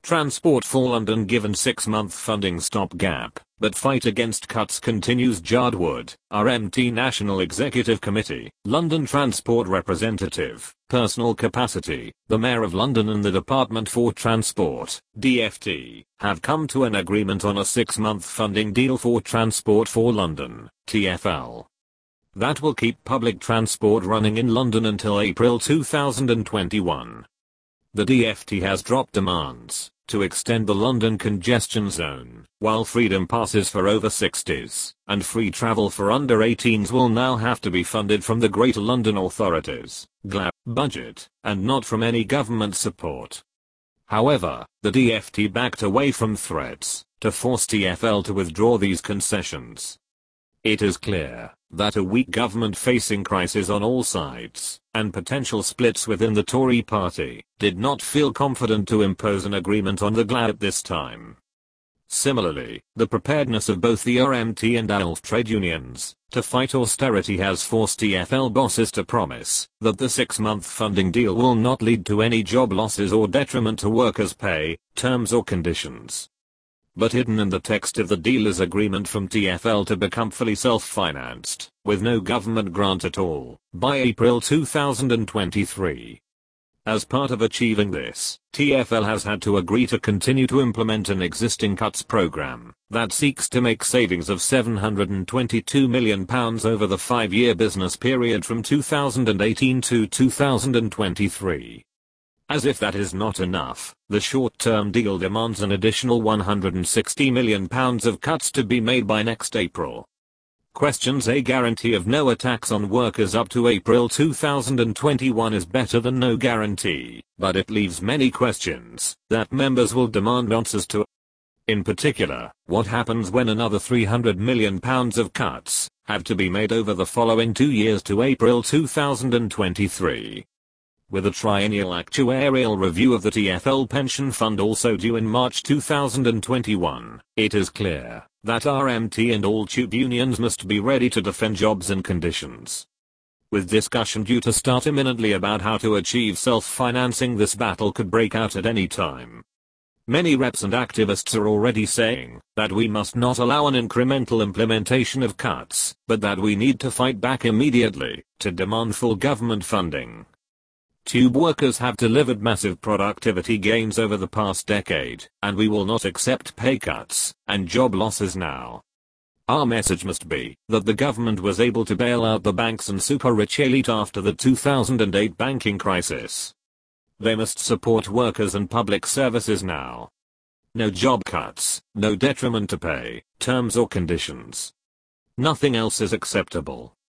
Transport for London given 6-month funding stopgap, but fight against cuts continues. Jard Wood, RMT National Executive Committee, London Transport Representative, Personal Capacity, the Mayor of London and the Department for Transport, DfT, have come to an agreement on a 6-month funding deal for Transport for London, TfL. That will keep public transport running in London until April 2021. The DfT has dropped demands to extend the London congestion zone, while freedom passes for over 60s and free travel for under 18s will now have to be funded from the Greater London Authorities (GLAB) budget, and not from any government support. However, the DfT backed away from threats to force TfL to withdraw these concessions. It is clear that a weak government facing crisis on all sides, and potential splits within the Tory party, did not feel confident to impose an agreement on the GLAB at this time. Similarly, the preparedness of both the RMT and ALF trade unions to fight austerity has forced TfL bosses to promise that the 6-month funding deal will not lead to any job losses or detriment to workers' pay, terms or conditions. But hidden in the text of the deal is agreement from TfL to become fully self-financed, with no government grant at all, by April 2023. As part of achieving this, TfL has had to agree to continue to implement an existing cuts program that seeks to make savings of £722 million over the 5-year business period from 2018 to 2023. As if that is not enough, the short-term deal demands an additional £160 million of cuts to be made by next April. Questions: a guarantee of no attacks on workers up to April 2021 is better than no guarantee, but it leaves many questions that members will demand answers to. In particular, what happens when another £300 million of cuts have to be made over the following 2 years to April 2023? With a triennial actuarial review of the TfL pension fund also due in March 2021, it is clear that RMT and all tube unions must be ready to defend jobs and conditions. With discussion due to start imminently about how to achieve self-financing, this battle could break out at any time. Many reps and activists are already saying that we must not allow an incremental implementation of cuts, but that we need to fight back immediately to demand full government funding. Tube workers have delivered massive productivity gains over the past decade, and we will not accept pay cuts and job losses now. Our message must be that the government was able to bail out the banks and super-rich elite after the 2008 banking crisis. They must support workers and public services now. No job cuts, no detriment to pay, terms or conditions. Nothing else is acceptable.